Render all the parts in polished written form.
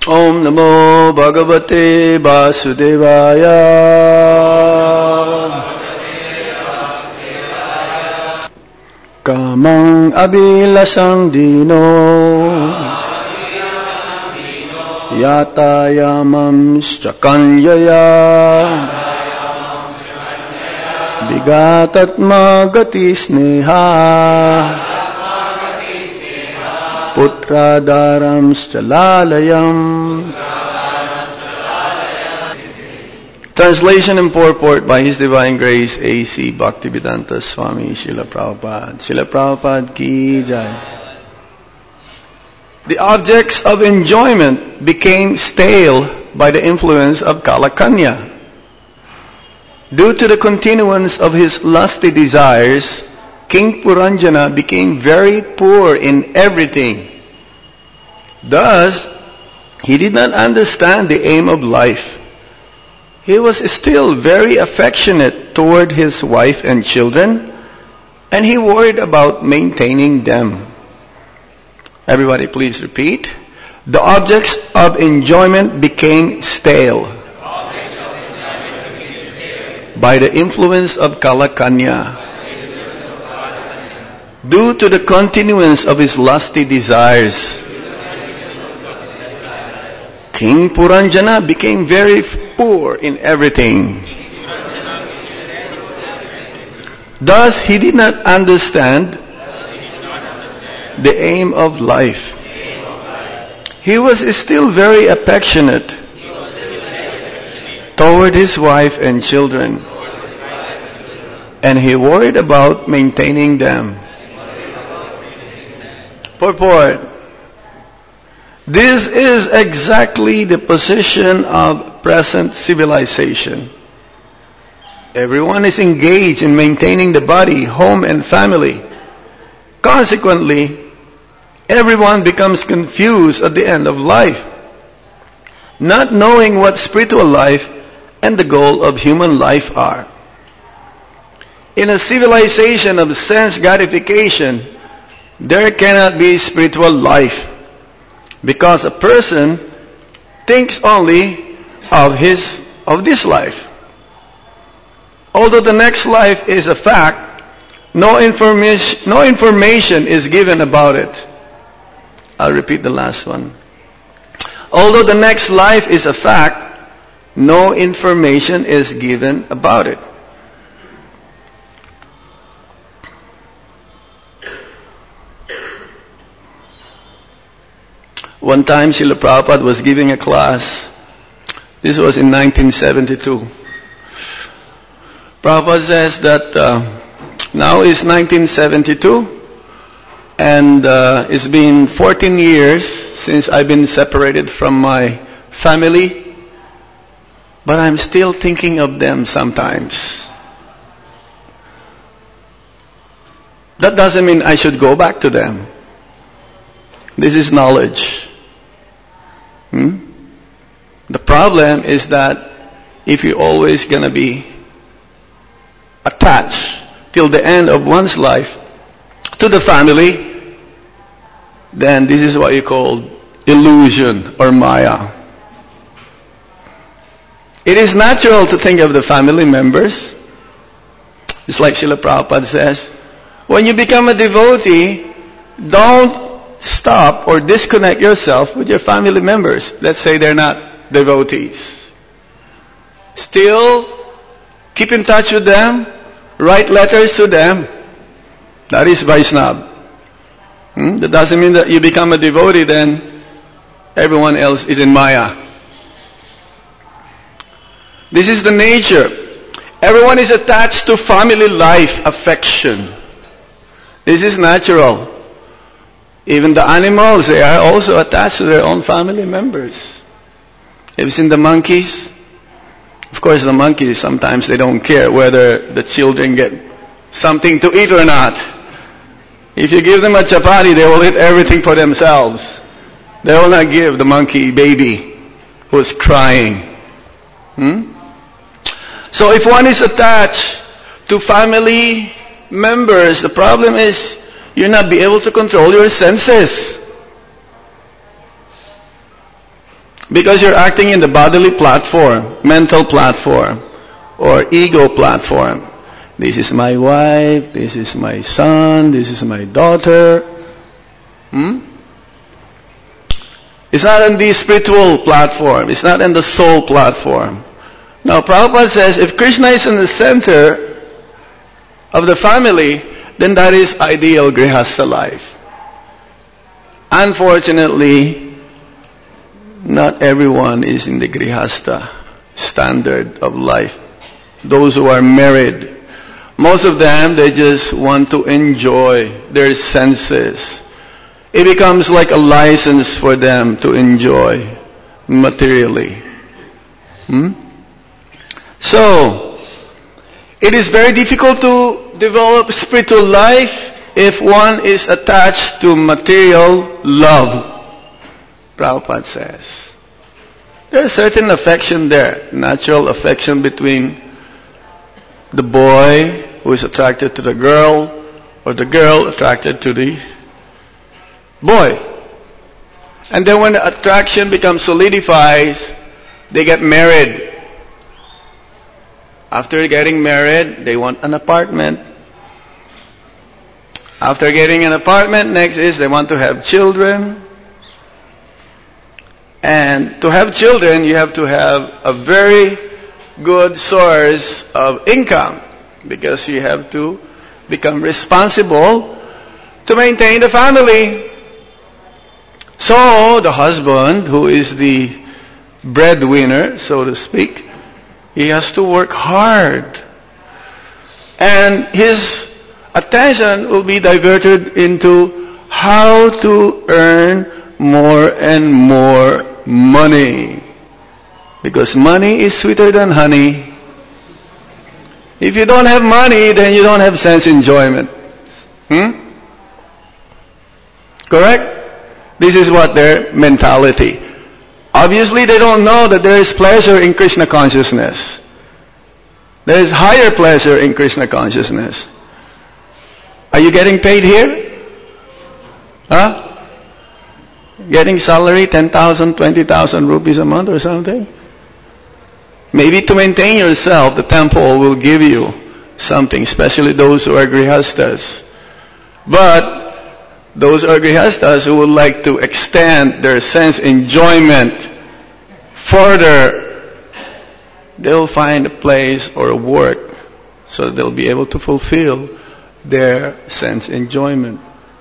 Om Namo Bhagavate Vasudevaya. Kamang Abhilasang Dino Yatayamam Shakanyaya Vigatatma Gati Sneha Putradaram Stalalayam. Translation and purport by His Divine Grace A.C. Bhaktivedanta Swami Srila Prabhupada. Srila Prabhupada ki jai. The objects of enjoyment became stale by the influence of Kalakanya. Due to the continuance of his lusty desires, King Puranjana became very poor in everything. Thus, he did not understand the aim of life. He was still very affectionate toward his wife and children, and he worried about maintaining them. Everybody please repeat. The objects of enjoyment became stale by the influence of Kalakanya. Due to the continuance of his lusty desires, King Puranjana became very poor in everything. Thus, he did not understand the aim of life. He was still very affectionate toward his wife and children, and he worried about maintaining them. Purport. This is exactly the position of present civilization. Everyone is engaged in maintaining the body, home, and family. Consequently, everyone becomes confused at the end of life, not knowing what spiritual life and the goal of human life are. In a civilization of sense gratification, there cannot be spiritual life, because a person thinks only of this life. Although the next life is a fact, no information is given about it. I'll repeat the last one. Although the next life is a fact, no information is given about it. One time, Srila Prabhupada was giving a class. This was in 1972. Prabhupada says that now is 1972, and it's been 14 years since I've been separated from my family, but I'm still thinking of them sometimes. That doesn't mean I should go back to them. This is knowledge. The problem is that if you're always going to be attached till the end of one's life to the family, then this is what you call illusion or maya. It is natural to think of the family members. It's like Srila Prabhupada says, when you become a devotee, don't stop or disconnect yourself with your family members. Let's say they're not devotees. Still, keep in touch with them. Write letters to them. That is Vaishnava. That doesn't mean that you become a devotee, then everyone else is in Maya. This is the nature. Everyone is attached to family life, affection. This is natural. Even the animals, they are also attached to their own family members. Have you seen the monkeys? Of course, the monkeys, sometimes they don't care whether the children get something to eat or not. If you give them a chapati, they will eat everything for themselves. They will not give the monkey baby who's crying. So if one is attached to family members, the problem is you'll not be able to control your senses. Because you're acting in the bodily platform, mental platform, or ego platform. This is my wife, this is my son, this is my daughter. It's not on the spiritual platform. It's not on the soul platform. Now, Prabhupada says, if Krishna is in the center of the family, then that is ideal Grihastha life. Unfortunately, not everyone is in the Grihastha standard of life. Those who are married, most of them, they just want to enjoy their senses. It becomes like a license for them to enjoy materially. So, it is very difficult to develop spiritual life if one is attached to material love, Prabhupada says. There is certain affection there, natural affection between the boy who is attracted to the girl, or the girl attracted to the boy. And then when the attraction becomes solidifies, they get married. After getting married, they want an apartment. After getting an apartment, next is they want to have children. And to have children, you have to have a very good source of income, because you have to become responsible to maintain the family. So the husband, who is the breadwinner, so to speak, he has to work hard. And his attention will be diverted into how to earn more and more money. Because money is sweeter than honey. If you don't have money, then you don't have sense enjoyment. Correct? This is what their mentality. Obviously, they don't know that there is pleasure in Krishna consciousness. There is higher pleasure in Krishna consciousness. Are you getting paid here? Getting salary 10,000, 20,000 rupees a month or something? Maybe to maintain yourself, the temple will give you something, especially those who are grihastas. But those are grihastas who would like to extend their sense enjoyment further, they'll find a place or a work so they'll be able to fulfill their sense enjoyment.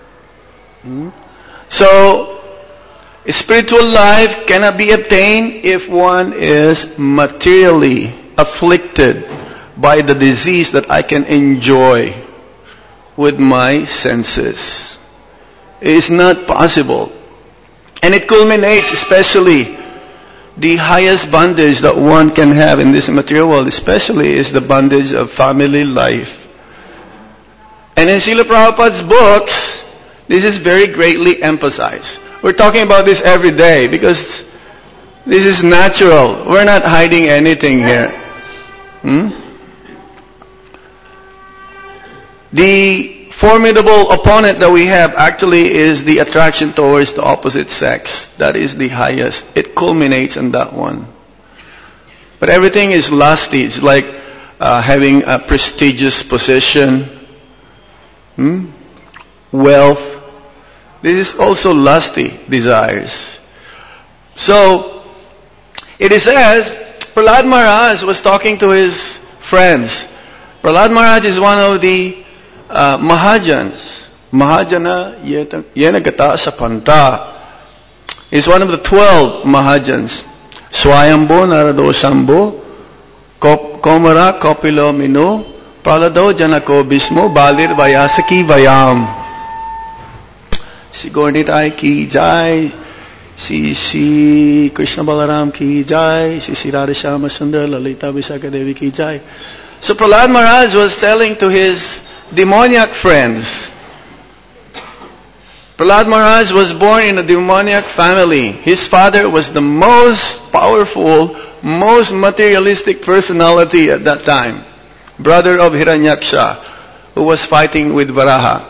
So, spiritual life cannot be obtained if one is materially afflicted by the disease that I can enjoy with my senses. It is not possible. And it culminates, especially the highest bondage that one can have in this material world, especially, is the bondage of family life. And in Srila Prabhupada's books, this is very greatly emphasized. We're talking about this every day because this is natural. We're not hiding anything here. The formidable opponent that we have actually is the attraction towards the opposite sex. That is the highest. It culminates in that one. But everything is lusty. It's like having a prestigious position, wealth. This is also lusty desires. So, it says, Prahlad Maharaj was talking to his friends. Prahlad Maharaj is one of the Mahajans. Mahajana Yenagata Sapanta. He's one of the 12 Mahajans. Swayambho Narado Shambho Komara Kopilo Minu Prahlado Janako Bhismo Balir Vayasaki Vayam. Si Gornitai ki jai, si Krishna Balaram ki jai, si Radha Shama Sundar Lalita Vishaka Devi ki jai. So Prahlad Maharaj was telling to his demoniac friends. Prahlad Maharaj was born in a demoniac family. His father was the most powerful, most materialistic personality at that time. Brother of Hiranyaksha, who was fighting with Varaha.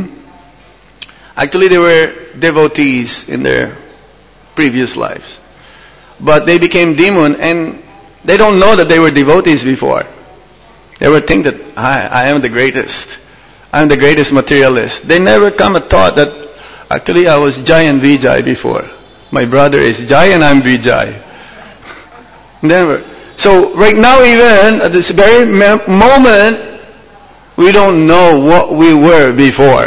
Actually, they were devotees in their previous lives. but they became demon, and they don't know that they were devotees before. They would think that I am the greatest. I'm the greatest materialist. They never come a thought that actually I was Jai and Vijay before. My brother is Jai and I'm Vijay. Never. So right now, even at this very moment, we don't know what we were before.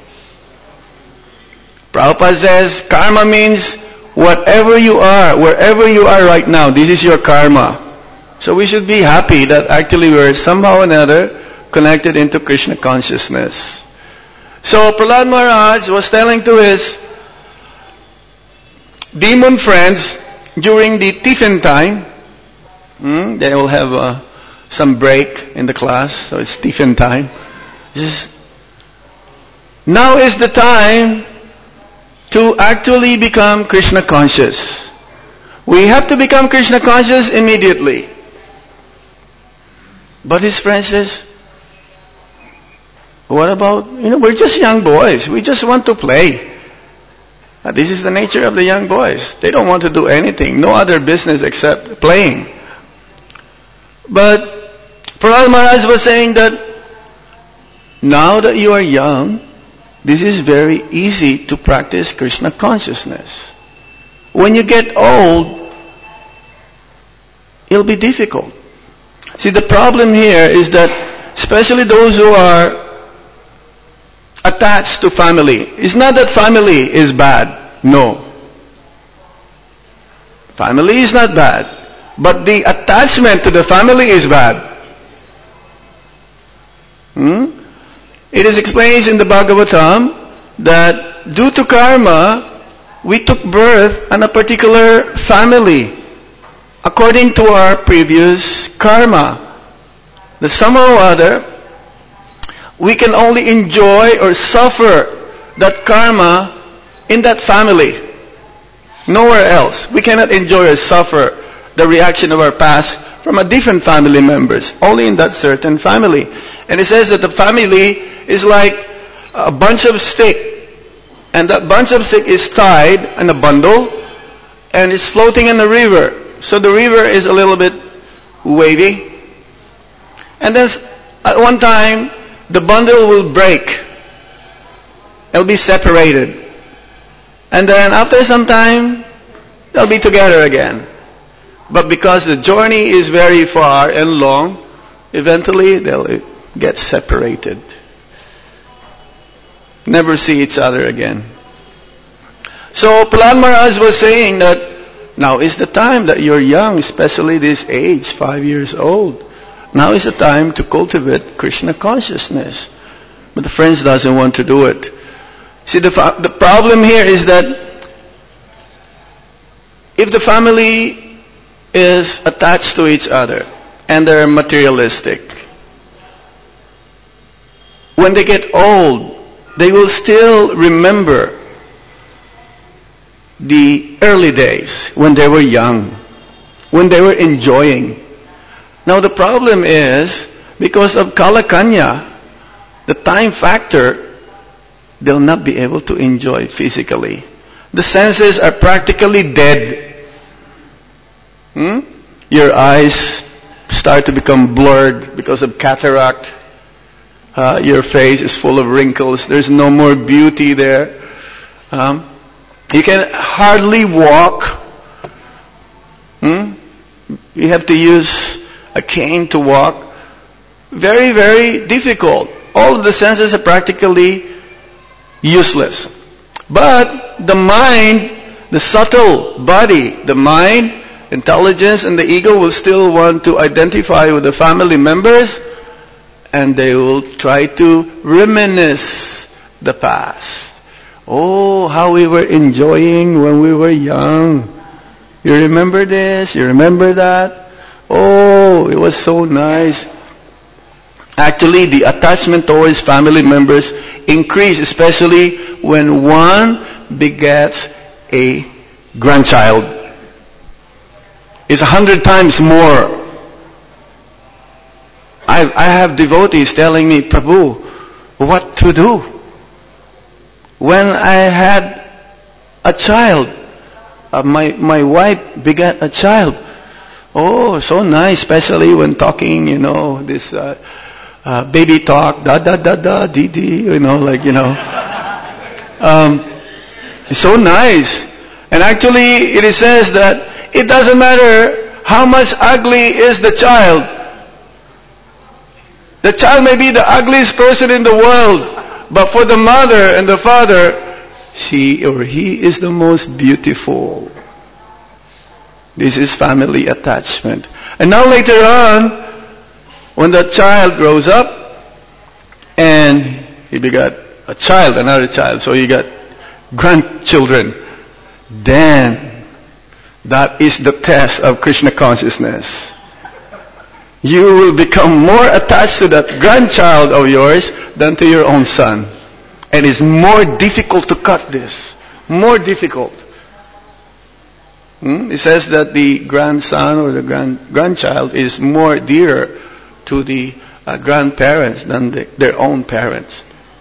Prabhupada says karma means whatever you are, wherever you are right now, this is your karma. So we should be happy that actually we're somehow or another connected into Krishna consciousness. So Prahlad Maharaj was telling to his demon friends during the tiffin time, they will have some break in the class, so it's tiffin time. Now is the time to actually become Krishna conscious. We have to become Krishna conscious immediately. But his friend says, what about, we're just young boys. We just want to play. This is the nature of the young boys. They don't want to do anything, no other business except playing. But Prahlad Maharaj was saying that now that you are young, this is very easy to practice Krishna consciousness. When you get old, it'll be difficult. See, the problem here is that especially those who are attached to family. It's not that family is bad. No. Family is not bad. But the attachment to the family is bad. It is explained in the Bhagavatam that due to karma, we took birth in a particular family according to our previous karma. That somehow or other, we can only enjoy or suffer that karma in that family. Nowhere else. We cannot enjoy or suffer the reaction of our past from a different family members. Only in that certain family. And it says that the family is like a bunch of stick. And that bunch of stick is tied in a bundle and is floating in the river. So the river is a little bit wavy. And then at one time, the bundle will break. It'll be separated. And then after some time, they'll be together again. But because the journey is very far and long, eventually they'll get separated. Never see each other again. So Prahlad Maharaj was saying that now is the time that you're young, especially this age, 5 years old. Now is the time to cultivate Krishna consciousness. But the friends doesn't want to do it. See, the problem here is that if the family is attached to each other and they're materialistic, when they get old, they will still remember the early days when they were young, when they were enjoying. Now the problem is, because of Kalakanya, the time factor, they'll not be able to enjoy physically. The senses are practically dead. Your eyes start to become blurred because of cataract. Your face is full of wrinkles. There's no more beauty there. You can hardly walk. You have to use a cane to walk. Very, very difficult. All of the senses are practically useless. But the mind, the subtle body, the mind, intelligence, and the ego will still want to identify with the family members, and they will try to reminisce the past. Oh, how we were enjoying when we were young. You remember this? You remember that? Oh, it was so nice. Actually, the attachment towards family members increase, especially when one begets a grandchild. It's 100 times more. I have devotees telling me, Prabhu, what to do? When I had a child, my wife begat a child. Oh, so nice, especially when talking, this baby talk, da da da da, dee dee, it's so nice. And actually, it says that it doesn't matter how much ugly is the child. The child may be the ugliest person in the world, but for the mother and the father, she or he is the most beautiful. This is family attachment. And now later on, when the child grows up, and he begot a child, another child, so he got grandchildren, then that is the test of Krishna consciousness. You will become more attached to that grandchild of yours than to your own son. And it's more difficult to cut this. More difficult. It says that the grandson or the grandchild is more dear to the grandparents than their own parents.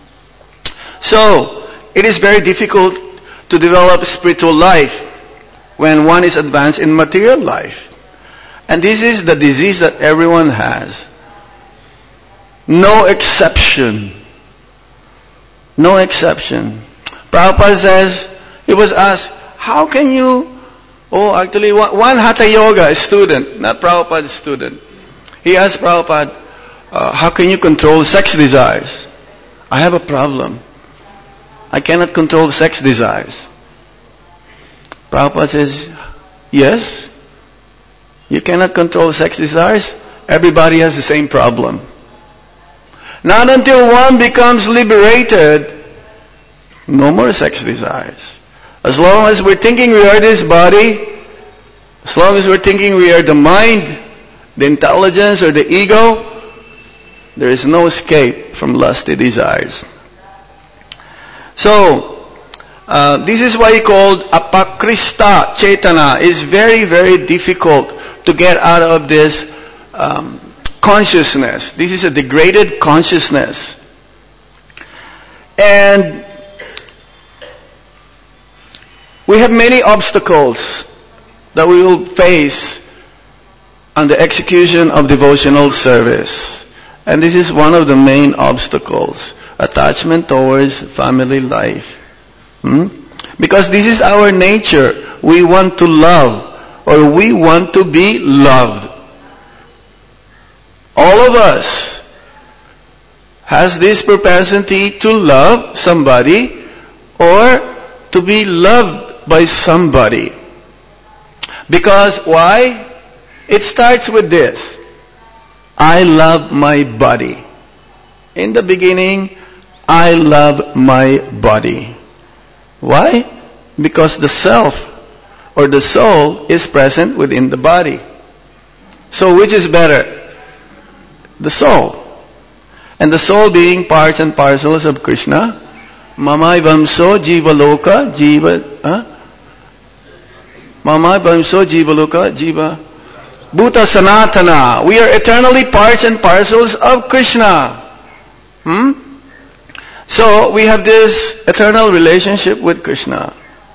So, it is very difficult to develop spiritual life when one is advanced in material life. And this is the disease that everyone has. No exception. No exception. Prabhupada says, he was asked, how can you... actually, one Hatha Yoga student, not Prabhupada's student, he asked Prabhupada, how can you control sex desires? I have a problem. I cannot control sex desires. Prabhupada says, yes, you cannot control sex desires. Everybody has the same problem. Not until one becomes liberated, no more sex desires. As long as we're thinking we are this body, as long as we're thinking we are the mind, the intelligence or the ego, there is no escape from lusty desires. So, this is why he called apakrista cetana. It's very, very difficult to get out of this consciousness. This is a degraded consciousness. And we have many obstacles that we will face on the execution of devotional service. And this is one of the main obstacles. Attachment towards family life. Because this is our nature. We want to love. Or we want to be loved. All of us has this propensity to love somebody or to be loved by somebody. Because why? It starts with this. I love my body. In the beginning, I love my body. Why? Because the self or the soul is present within the body. So which is better? The soul. And the soul being parts and parcels of Krishna. Mamai vamso jiva loka jiva. Mamai vamso jiva loka jiva. Bhuta sanatana. We are eternally parts and parcels of Krishna. So we have this eternal relationship with Krishna.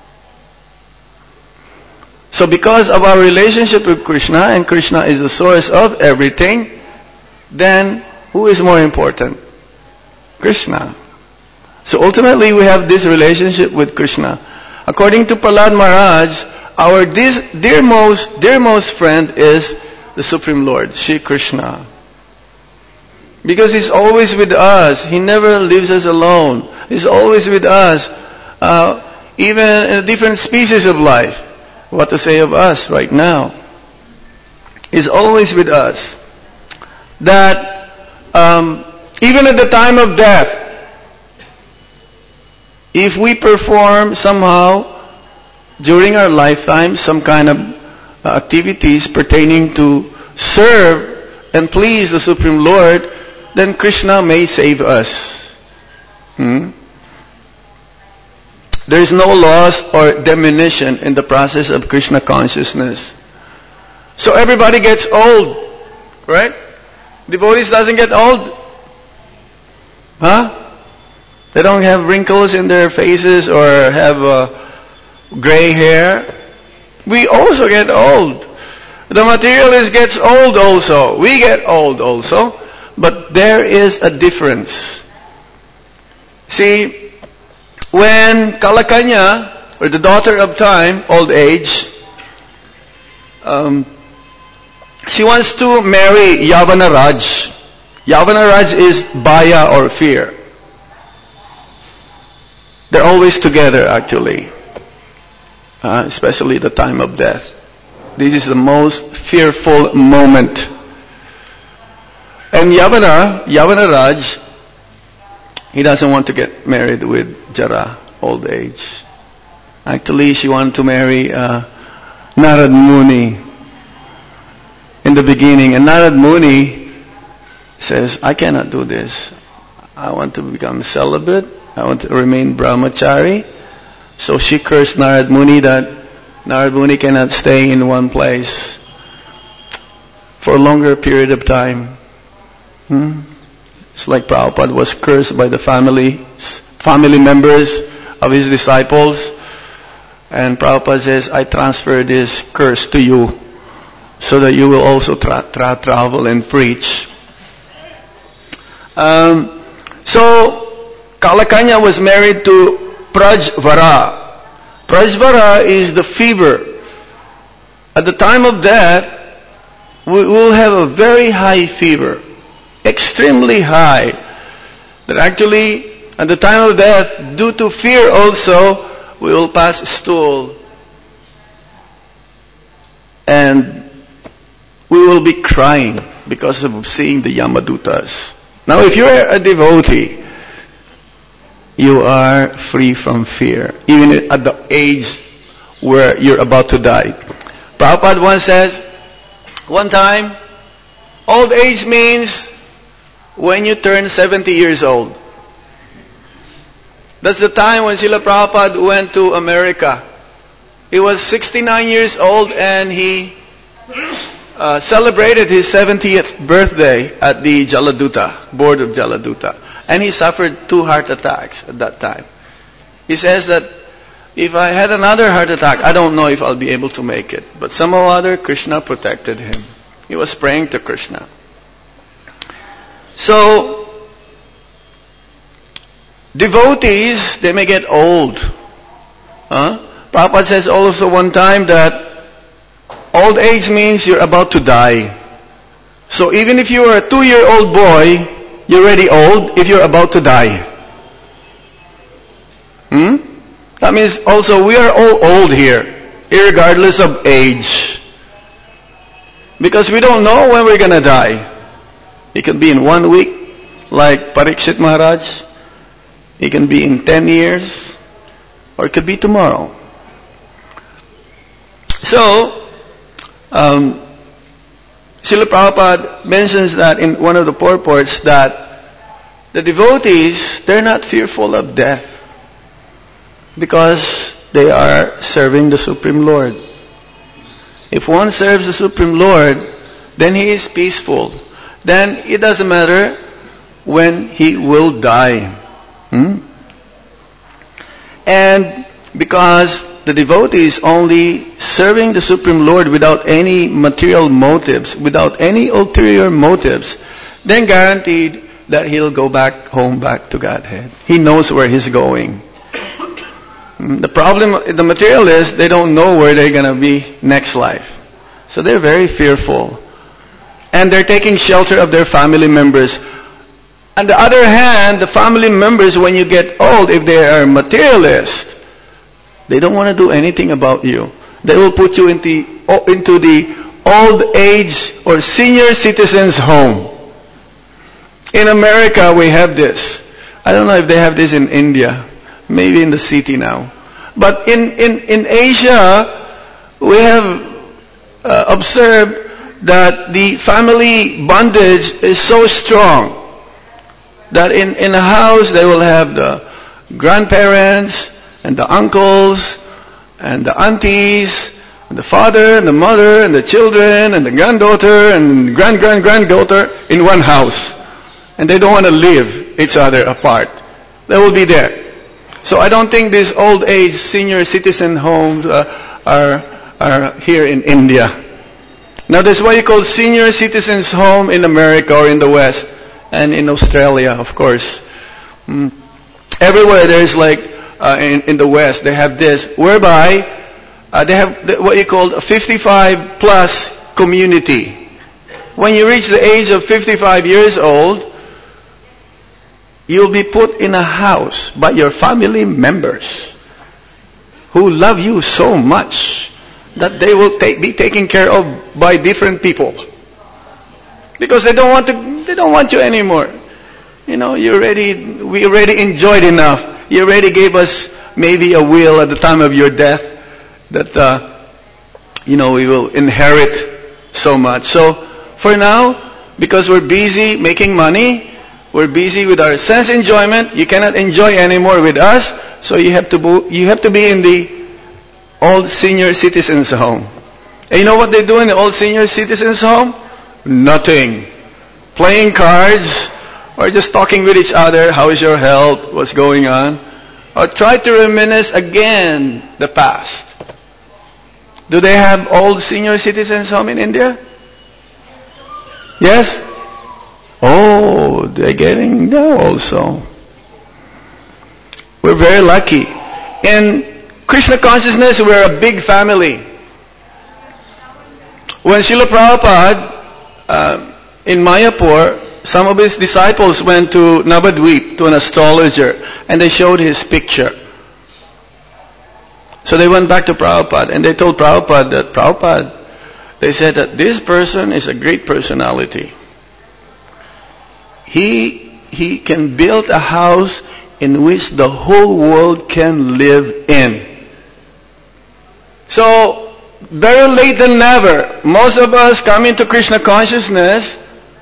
So because of our relationship with Krishna, and Krishna is the source of everything, then who is more important? Krishna. So ultimately we have this relationship with Krishna. According to Prahlad Maharaj, our dearmost friend is the Supreme Lord, Shri Krishna. Because He's always with us. He never leaves us alone. He's always with us. Even in a different species of life. What to say of us right now? He's always with us. That even at the time of death, if we perform somehow during our lifetime some kind of activities pertaining to serve and please the Supreme Lord, then Krishna may save us. There is no loss or diminution in the process of Krishna consciousness. So everybody gets old, right? Devotees doesn't get old. They don't have wrinkles in their faces or have gray hair. We also get old. The materialist gets old also. We get old also. But there is a difference. See, when Kalakanya, or the daughter of time, old age, she wants to marry Yavana Raj. Yavana Raj is Baya or fear. They're always together actually. Especially the time of death. This is the most fearful moment. And Yavana Raj, he doesn't want to get married with Jara, old age. Actually, she wanted to marry Narad Muni in the beginning. And Narad Muni says, I cannot do this. I want to become celibate. I want to remain brahmachari. So she cursed Narad Muni that Narad Muni cannot stay in one place for a longer period of time. It's like Prabhupada was cursed by the family members of his disciples. And Prabhupada says, I transfer this curse to you so that you will also travel and preach. So, Kalakanya was married to Prajvara. Prajvara is the fever. At the time of death, we will have a very high fever. Extremely high. That actually, at the time of death, due to fear also, we will pass stool. And we will be crying because of seeing the Yamadutas. Now if you are a devotee, you are free from fear. Even at the age where you're about to die. Prabhupada once says, one time, old age means when you turn 70 years old. That's the time when Srila Prabhupada went to America. He was 69 years old and he celebrated his 70th birthday at the Jaladuta, board of Jaladuta. And he suffered 2 heart attacks at that time. He says that if I had another heart attack, I don't know if I'll be able to make it. But somehow or other, Krishna protected him. He was praying to Krishna. So, devotees, they may get old. Prabhupada says also one time that old age means you're about to die. So even if you are a 2-year-old boy, you're already old if you're about to die. That means also we are all old here, irregardless of age. Because we don't know when we're gonna die. It can be in 1 week, like Parikshit Maharaj. It can be in 10 years, or it could be tomorrow. So, Srila Prabhupada mentions that in one of the purports that the devotees, they're not fearful of death because they are serving the Supreme Lord. If one serves the Supreme Lord, then he is peaceful. Then it doesn't matter when he will die. And because the devotee is only serving the Supreme Lord without any material motives, without any ulterior motives, then guaranteed that he'll go back home, back to Godhead. He knows where he's going. The problem, the materialists, they don't know where they're going to be next life. So they're very fearful. And they're taking shelter of their family members. On the other hand, the family members, when you get old, if they are materialists, they don't want to do anything about you. They will put you into the old age or senior citizens home. In America, we have this. I don't know if they have this in India. Maybe in the city now. But in Asia, we have observed that the family bondage is so strong that in a house they will have the grandparents and the uncles and the aunties and the father and the mother and the children and the granddaughter and granddaughter in one house. And they don't want to leave each other apart. They will be there. So I don't think these old age senior citizen homes are are here in India. Now that's what you call senior citizens home in America or in the West and in Australia, of course. Everywhere there's like, in the West, they have this, whereby they have what you call a 55 plus community. When you reach the age of 55 years old, you'll be put in a house by your family members who love you so much that they will be taken care of by different people. Because they don't want you anymore. We already enjoyed enough. You already gave us maybe a will at the time of your death that, we will inherit so much. So, for now, because we're busy making money, we're busy with our sense enjoyment, you cannot enjoy anymore with us, so you have to be in the old senior citizens home. And you know what they do in the old senior citizens home? Nothing. Playing cards, or just talking with each other, how is your health, what's going on, or try to reminisce again the past. Do they have old senior citizens home in India? Yes? Oh, they're getting there also. We're very lucky. In Krishna consciousness, we're a big family. When Srila Prabhupada, in Mayapur, some of his disciples went to Navadvip, to an astrologer, and they showed his picture. So they went back to Prabhupada, and they told Prabhupada, they said that this person is a great personality. He can build a house in which the whole world can live in. So, better late than never. Most of us come into Krishna consciousness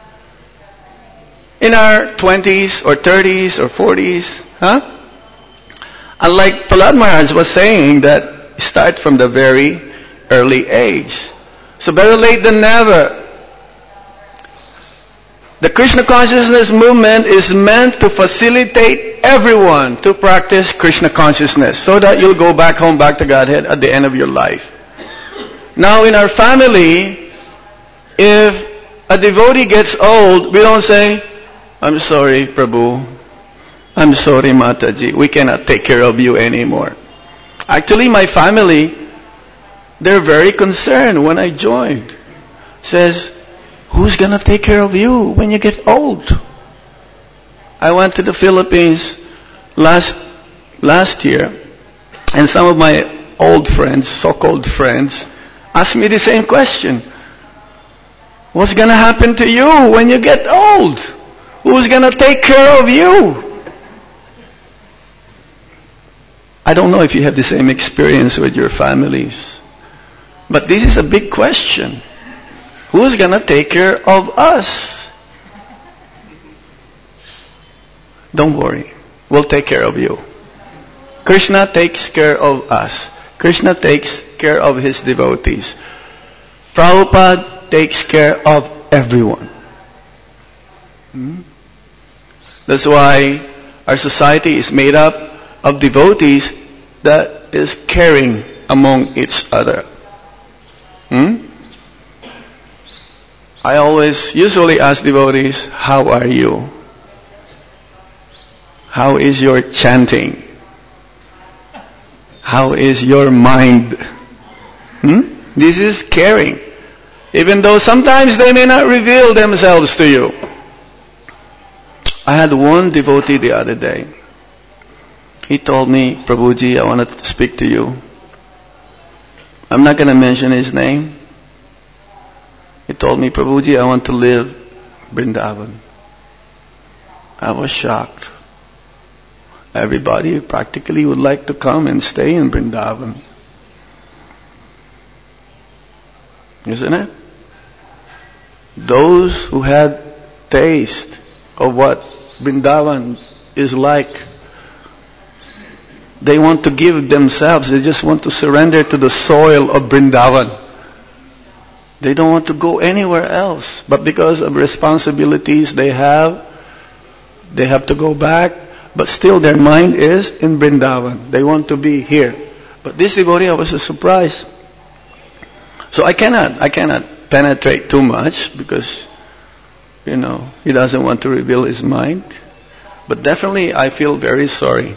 in our 20s or 30s or 40s. And like Prahlad Maharaj was saying, that start from the very early age. So better late than never. The Krishna consciousness movement is meant to facilitate everyone to practice Krishna consciousness so that you'll go back home, back to Godhead at the end of your life. Now in our family, if a devotee gets old, we don't say, I'm sorry, Prabhu. I'm sorry, Mataji. We cannot take care of you anymore. Actually, my family, they're very concerned when I joined. Says, who's going to take care of you when you get old? I went to the Philippines last year, and some of my old friends, so-called friends, asked me the same question. What's going to happen to you when you get old? Who's going to take care of you? I don't know if you have the same experience with your families, but this is a big question. Who's going to take care of us? Don't worry. We'll take care of you. Krishna takes care of us. Krishna takes care of his devotees. Prabhupada takes care of everyone. That's why our society is made up of devotees that is caring among each other. I usually ask devotees, how are you? How is your chanting? How is your mind? This is caring. Even though sometimes they may not reveal themselves to you. I had one devotee the other day. He told me, Prabhuji, I want to speak to you. I'm not going to mention his name. He told me, Prabhuji, I want to live Vrindavan. I was shocked. Everybody practically would like to come and stay in Vrindavan. Isn't it? Those who had taste of what Vrindavan is like, they want to give themselves, they just want to surrender to the soil of Vrindavan. They don't want to go anywhere else. But because of responsibilities they have to go back. But still their mind is in Vrindavan. They want to be here. But this devotee, I was surprised. So I cannot penetrate too much because, he doesn't want to reveal his mind. But definitely I feel very sorry.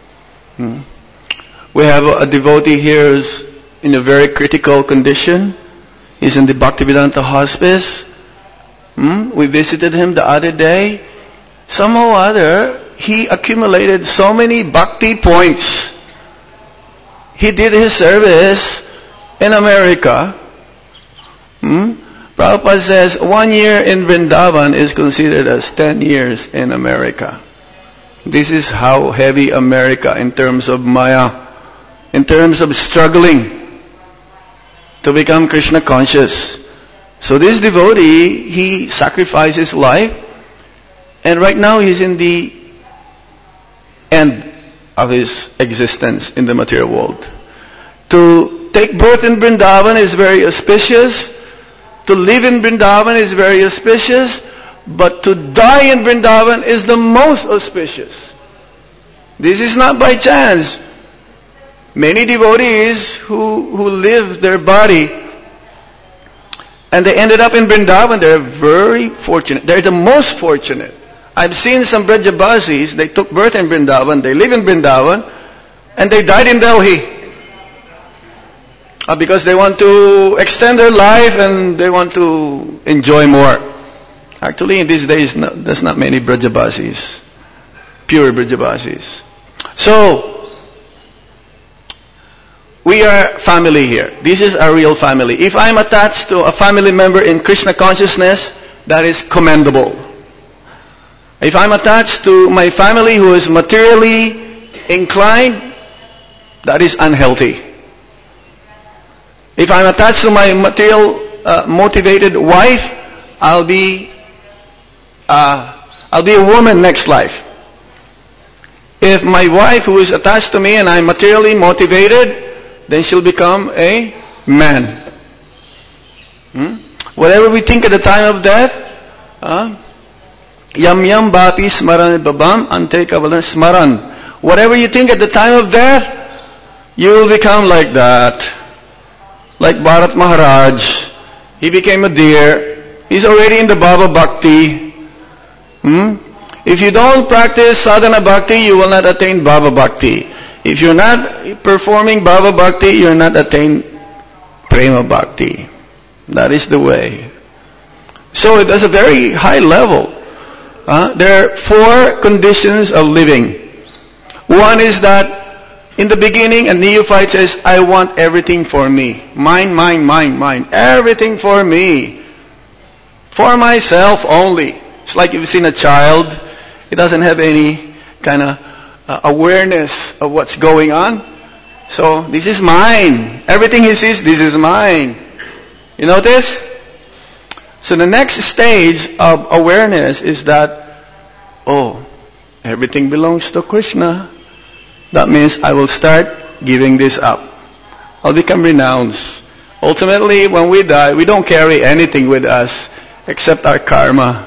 We have a devotee here who's in a very critical condition. He's in the Bhaktivedanta hospice. We visited him the other day. Somehow or other, he accumulated so many bhakti points. He did his service in America. Prabhupada says 1 year in Vrindavan is considered as 10 years in America. This is how heavy America in terms of Maya, in terms of struggling to become Krishna conscious. So this devotee, he sacrificed his life, and right now he's in the end of his existence in the material world. To take birth in Vrindavan is very auspicious. To live in Vrindavan is very auspicious. But to die in Vrindavan is the most auspicious. This is not by chance. Many devotees who live their body and they ended up in Vrindavan, they're very fortunate. They're the most fortunate. I've seen some Brajabasis, they took birth in Vrindavan, they live in Vrindavan, and they died in Delhi. Because they want to extend their life and they want to enjoy more. Actually, in these days, there's not many Brajabasis, pure Brajabasis. So, we are family here. This is a real family. If I'm attached to a family member in Krishna consciousness, that is commendable. If I'm attached to my family who is materially inclined, that is unhealthy. If I'm attached to my material motivated wife, I'll be a woman next life. If my wife who is attached to me and I'm materially motivated, then she'll become a man. Whatever we think at the time of death, yam yam bhapi smaran babam ante kavalan smaran. Whatever you think at the time of death, you will become like that. Like Bharat Maharaj, he became a deer. He's already in the Bhava Bhakti. If you don't practice sadhana bhakti, you will not attain Bhava Bhakti. If you're not performing Bhava Bhakti, you're not attain Prema Bhakti. That is the way. So it is a very high level. There are 4 conditions of living. One is that in the beginning, a neophyte says, I want everything for me. Mine, mine, mine, mine. Everything for me. For myself only. It's like you've seen a child. He doesn't have any kind of awareness of what's going on. So, this is mine. Everything he sees, this is mine. You notice? So the next stage of awareness is that, everything belongs to Krishna. That means I will start giving this up. I'll become renounced. Ultimately, when we die, we don't carry anything with us except our karma.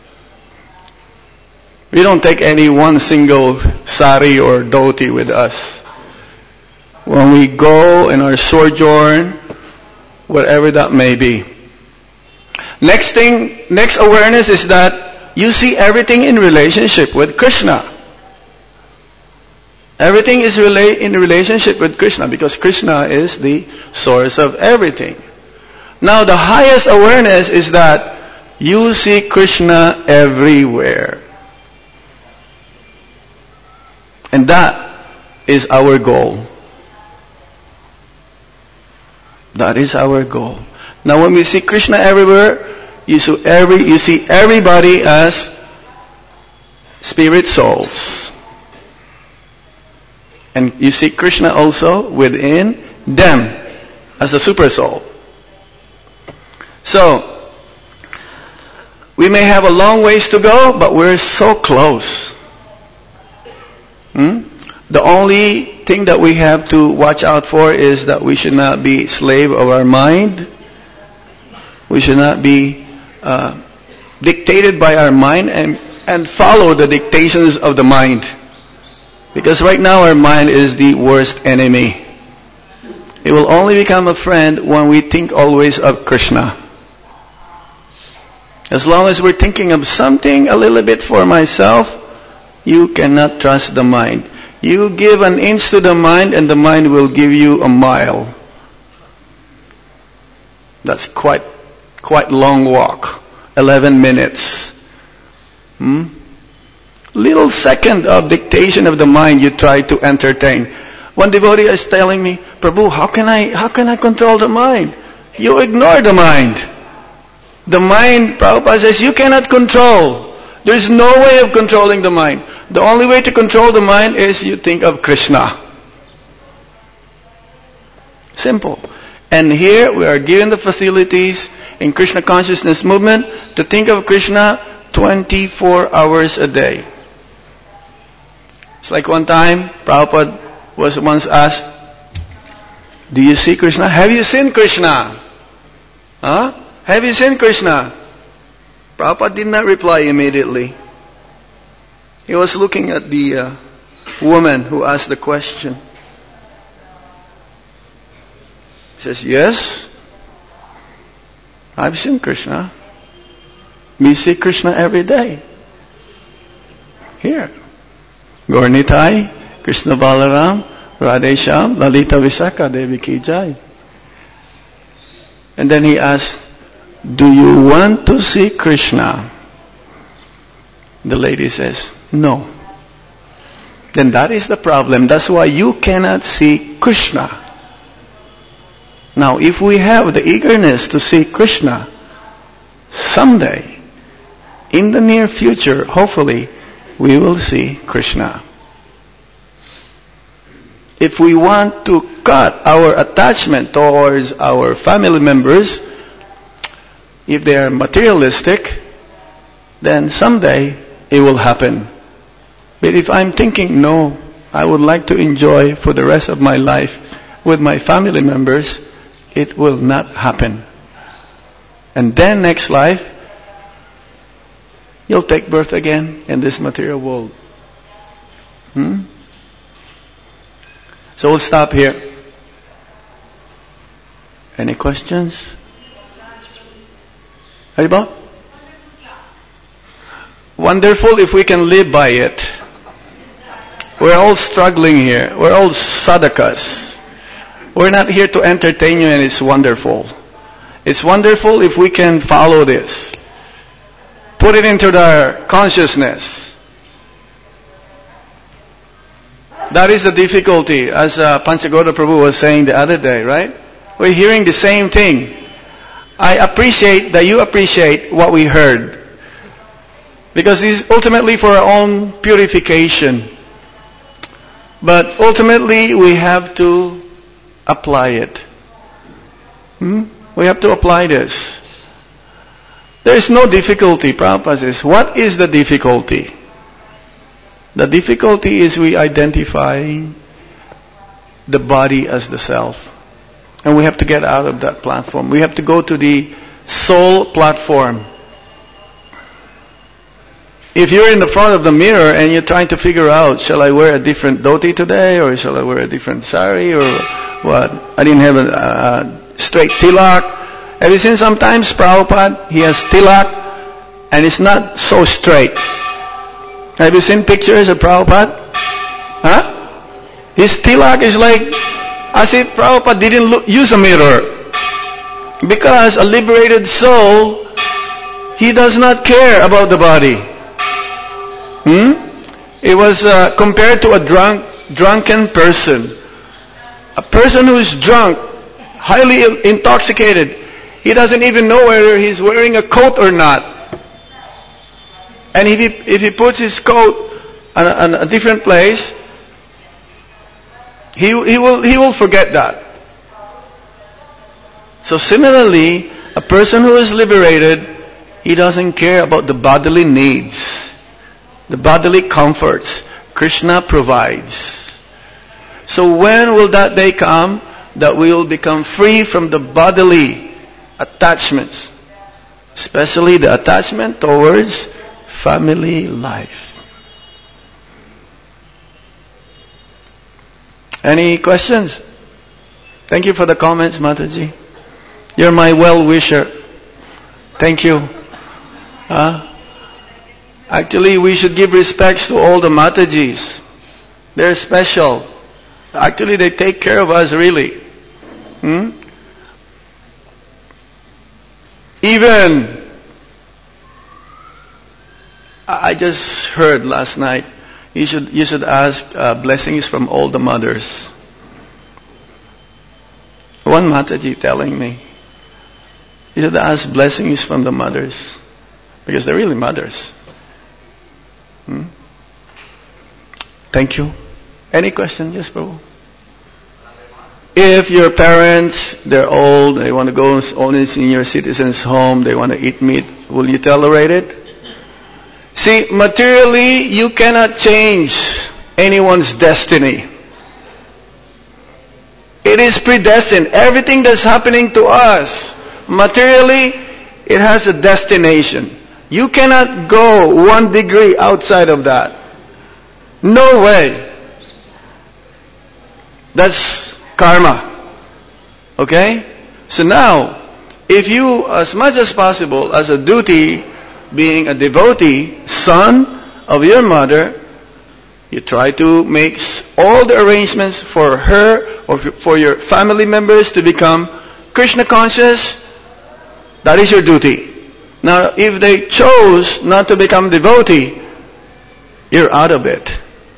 We don't take any one single sari or dhoti with us. When we go in our sojourn, whatever that may be. Next awareness is that you see everything in relationship with Krishna. Everything is in relationship with Krishna because Krishna is the source of everything. Now the highest awareness is that you see Krishna everywhere. And that is our goal. That is our goal. Now when we see Krishna everywhere, you see everybody as spirit souls. And you see Krishna also within them as a super soul. So, we may have a long ways to go, but we're so close. The only thing that we have to watch out for is that we should not be slave of our mind. We should not be dictated by our mind and follow the dictations of the mind. Because right now our mind is the worst enemy. It will only become a friend when we think always of Krishna. As long as we're thinking of something a little bit for myself, you cannot trust the mind. You give an inch to the mind and the mind will give you a mile. That's quite long walk. 11 minutes. Little second of dictation of the mind you try to entertain. One devotee is telling me, Prabhu, how can I control the mind? You ignore the mind. The mind, Prabhupada says, you cannot control. There's no way of controlling the mind. The only way to control the mind is you think of Krishna. Simple. And here we are given the facilities in Krishna consciousness movement to think of Krishna 24 hours a day. It's like one time, Prabhupada was once asked, do you see Krishna? Have you seen Krishna? Huh? Have you seen Krishna? Prabhupada did not reply immediately. He was looking at the woman who asked the question. He says, yes, I've seen Krishna. We see Krishna every day. Here. Gaurnitai, Krishna Balaram, Radhesham, Lalita Visakha, Devi Ki Jai. And then he asked, do you want to see Krishna? The lady says, no. Then that is the problem. That's why you cannot see Krishna. Now, if we have the eagerness to see Krishna, someday, in the near future, hopefully, we will see Krishna. If we want to cut our attachment towards our family members, if they are materialistic, then someday it will happen. But if I'm thinking, no, I would like to enjoy for the rest of my life with my family members, it will not happen. And then next life, you'll take birth again in this material world. So we'll stop here. Any questions? Haribo? Wonderful if we can live by it. We're all struggling here. We're all sadhakas. We're not here to entertain you, and it's wonderful. It's wonderful if we can follow this. Put it into our consciousness. That is the difficulty, as Panchagoda Prabhu was saying the other day, right? We're hearing the same thing. I appreciate that you appreciate what we heard. Because it's ultimately for our own purification. But ultimately, we have to apply it. We have to apply this. There is no difficulty. Prabhupada says, what is the difficulty? The difficulty is we identify the body as the self. And we have to get out of that platform. We have to go to the soul platform. If you're in the front of the mirror and you're trying to figure out, shall I wear a different dhoti today, or shall I wear a different sari, or what? I didn't have a straight tilak. Have you seen sometimes Prabhupada? He has tilak and it's not so straight. Have you seen pictures of Prabhupada? Huh? His tilak is like, as if Prabhupada didn't use a mirror. Because a liberated soul, he does not care about the body. It was compared to a drunken person. A person who is drunk, highly intoxicated, he doesn't even know whether he's wearing a coat or not. And if he puts his coat on a different place, he will forget that. So similarly, a person who is liberated, he doesn't care about the bodily needs. The bodily comforts Krishna provides. So when will that day come that we will become free from the bodily attachments, especially the attachment towards family life? Any questions? Thank you for the comments, Mataji. You're my well-wisher. Thank you. Actually, we should give respects to all the Matajis. They're special. Actually, they take care of us, really. Even, I just heard last night, you should ask blessings from all the mothers. One Mataji telling me, you should ask blessings from the mothers, because they're really mothers. Thank you. Any question? Yes, Prabhu. If your parents, they're old, they want to go on a senior citizen's home, they want to eat meat, will you tolerate it? See, materially, you cannot change anyone's destiny. It is predestined. Everything that's happening to us, materially, it has a destination. You cannot go 1 degree outside of that. No way. That's karma. Okay? So now, if you, as much as possible, as a duty, being a devotee, son of your mother, you try to make all the arrangements for her or for your family members to become Krishna conscious, that is your duty. Now, if they chose not to become devotee, you're out of it.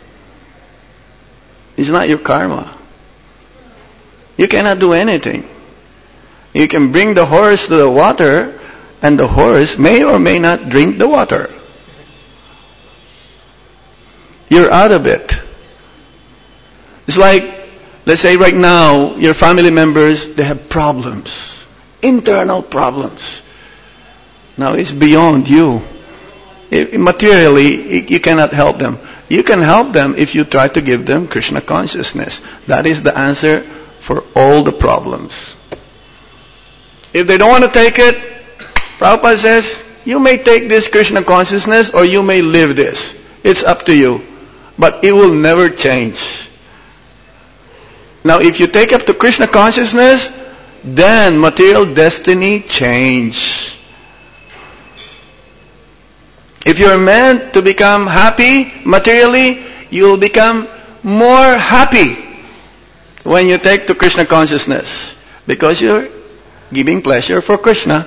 It's not your karma. You cannot do anything. You can bring the horse to the water, and the horse may or may not drink the water. You're out of it. It's like, let's say right now, your family members, they have problems. Internal problems. Now it's beyond you. Materially, you cannot help them. You can help them if you try to give them Krishna consciousness. That is the answer for all the problems. If they don't want to take it, Prabhupada says, you may take this Krishna consciousness or you may live this. It's up to you. But it will never change. Now if you take up to Krishna consciousness, then material destiny change. If you're meant to become happy materially, you'll become more happy when you take to Krishna consciousness. Because you're giving pleasure for Krishna.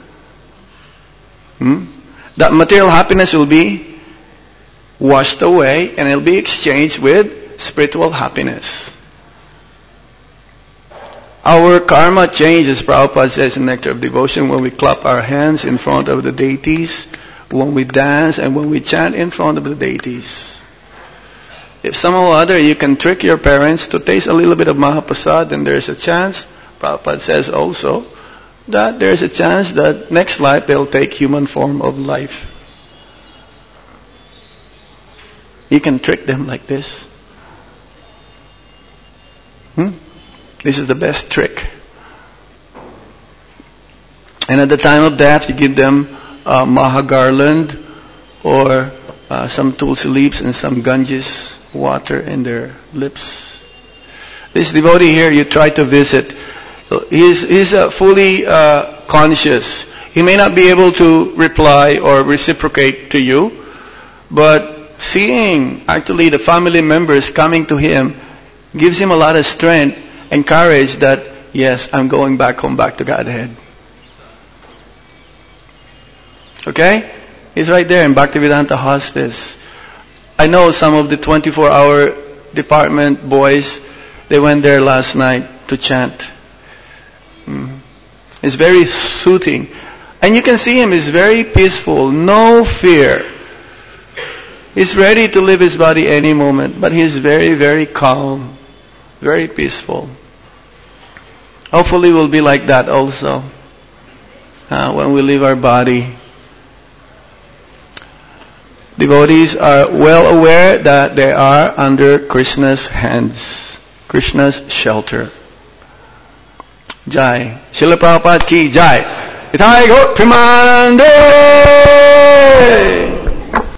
That material happiness will be washed away and it'll be exchanged with spiritual happiness. Our karma changes, Prabhupada says in Nectar of Devotion, when we clap our hands in front of the deities, when we dance and when we chant in front of the deities. If somehow or other you can trick your parents to taste a little bit of Mahaprasad, then there's a chance, Prabhupada says also, that there's a chance that next life they'll take human form of life. You can trick them like this. This is the best trick. And at the time of death, you give them Maha garland or some tulsi leaves and some Ganges water in their lips. This devotee here, you try to visit. He's fully conscious. He may not be able to reply or reciprocate to you, but seeing actually the family members coming to him gives him a lot of strength and courage that, yes, I'm going back home, back to Godhead. Okay? He's right there in Bhaktivedanta Hospice. I know some of the 24-hour department boys, they went there last night to chant. It's very soothing. And you can see him, he's very peaceful, no fear. He's ready to leave his body any moment, but he's very, very calm, very peaceful. Hopefully we'll be like that also when we leave our body. Devotees are well aware that they are under Krishna's hands, Krishna's shelter. Jai. Srila Prabhupada ki Jai. Ithai Go Premanande.